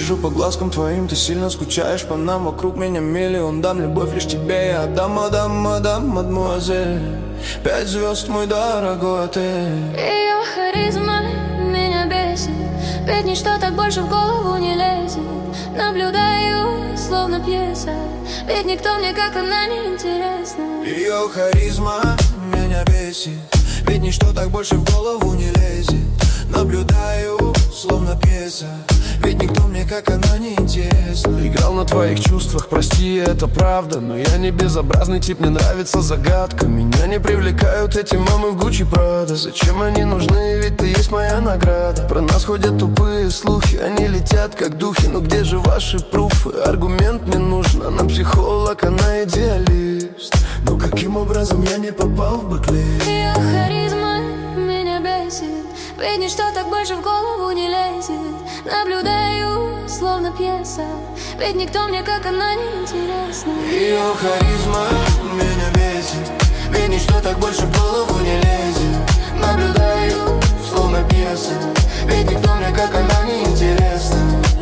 вижу по глазкам твоим, ты сильно скучаешь по нам. Вокруг меня миллион дам, любовь лишь тебе я отдам, мадам, мадам, мадмуазель. 5 звезд, мой дорогой отель. Ее харизма меня бесит, ведь ничто так больше в голову не лезет. Наблюдаю, словно пьеса, ведь никто мне как она не интересна. Ее харизма меня бесит, ведь ничто так больше в голову не лезет. Наблюдаю, словно пьеса, ведь никто мне как она не интересна. Играл на твоих чувствах, прости, это правда, но я не безобразный тип, мне нравится загадка. Меня не привлекают эти мамы в Гуччи Прада. Зачем они нужны, ведь ты есть моя награда. Про нас ходят тупые слухи, они летят как духи. Но где же ваши пруфы? Аргумент мне нужен, она психолог, она идеалист. Но каким образом я не попал в бэклист? Ее харизма меня бесит, ведь ничто так больше в голову не лезет. Наблюдаю, словно пьеса, ведь никто мне как она не интересна. Ее харизма меня бесит, ведь ничто так больше в голову не лезет. Наблюдаю, словно пьеса, ведь никто мне как она не интересна.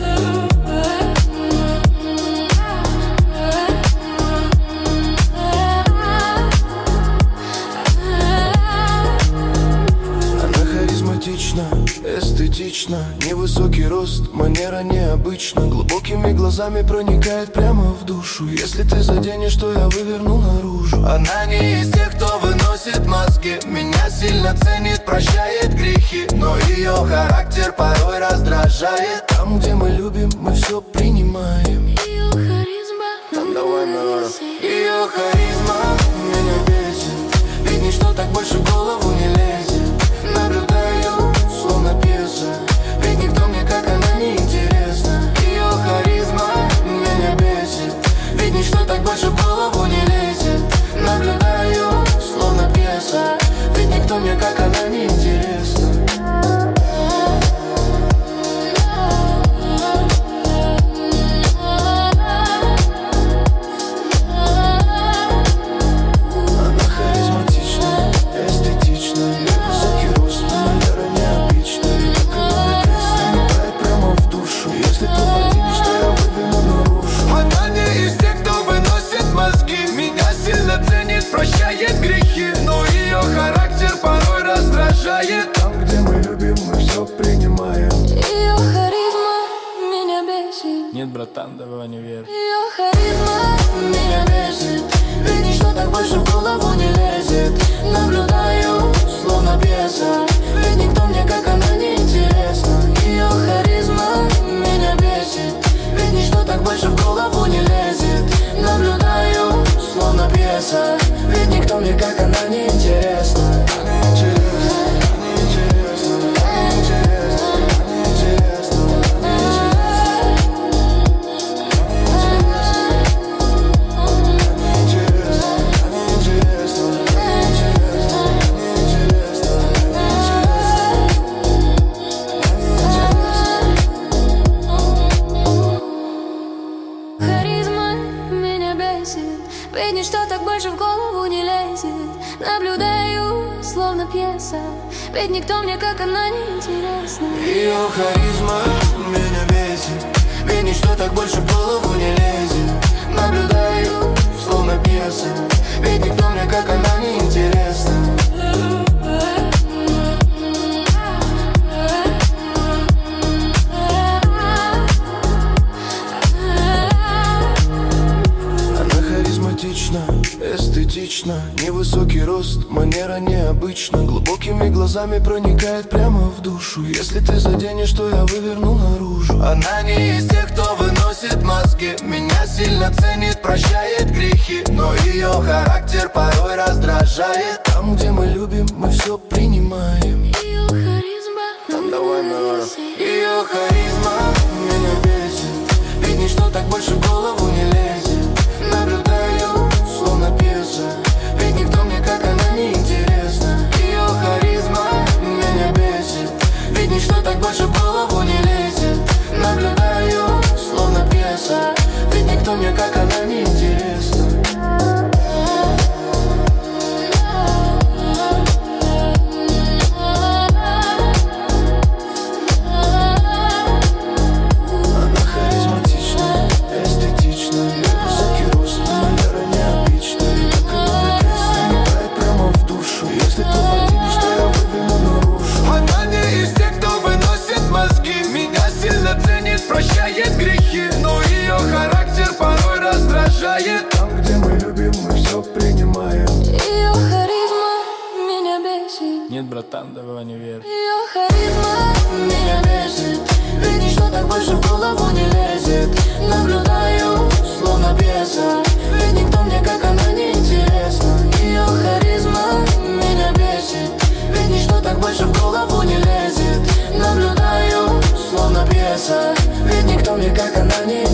Эстетично, невысокий рост, манера необычна. Глубокими глазами проникает прямо в душу. Если ты заденешь, то я выверну наружу. Она не из тех, кто выносит мозги. Меня сильно ценит, прощает грехи, но ее характер порой раздражает. Там, где мы любим, мы все принимаем. Ее харизма меня бесит. Ее харизма меня бесит, ведь ничто так больше в голову не лезет. Наблюдаю, словно пьеса, ведь никто мне как она не интересна. Ее харизма меня бесит, ведь ничто так больше в голову не лезет. Наблюдаю, словно пьеса, ведь никто мне как она не интересна. Прощает грехи, но ее характер порой раздражает. Там, где мы любим, мы все принимаем. Ее харизма меня бесит. Нет, братан, давай не верь. Ее харизма меня бесит, ведь ничто так больше в голову не лезет. Наблюдаю, словно пьеса, ведь никто мне как она не интересна. Ее харизма меня бесит, ведь ничто так больше в голову не лезет. Наблюдаю, словно пьеса, ведь никто мне как она не интересна. Харизма меня бесит, ведь ничто так больше в голову не лезет. Наблюдаю, словно пьеса, ведь никто мне как она не интересна. Ее харизма меня бесит, ведь ничто так больше в голову не лезет. Наблюдаю, словно пьеса, ведь никто мне как она не интересна. Эстетично, невысокий рост, манера необычна. Глубокими глазами проникает прямо в душу. Если ты заденешь, то я выверну наружу. Она не из тех, кто выносит мозги. Меня сильно ценит, прощает грехи, но ее характер порой раздражает. Там, где мы любим, мы все принимаем. Ее харизма меня бесит. Ее харизма меня бесит, ведь ничто так больше в голову не лезет. Наблюдаю, словно пьеса, ведь никто мне как она не интересна. Ее харизма меня бесит, ведь ничто так больше в голову не лезет. Наблюдаю, словно пьеса, ведь никто мне как она не интересна. Нет, братан, давай не верь. Ее харизма меня бесит, ведь ничто так больше в голову не лезет. Наблюдаю, словно пьеса, ведь никто мне как она не интересна. Ее харизма меня бесит, ведь ничто так больше в голову не лезет. Наблюдаю, словно пьеса, ведь никто мне как она не интересна.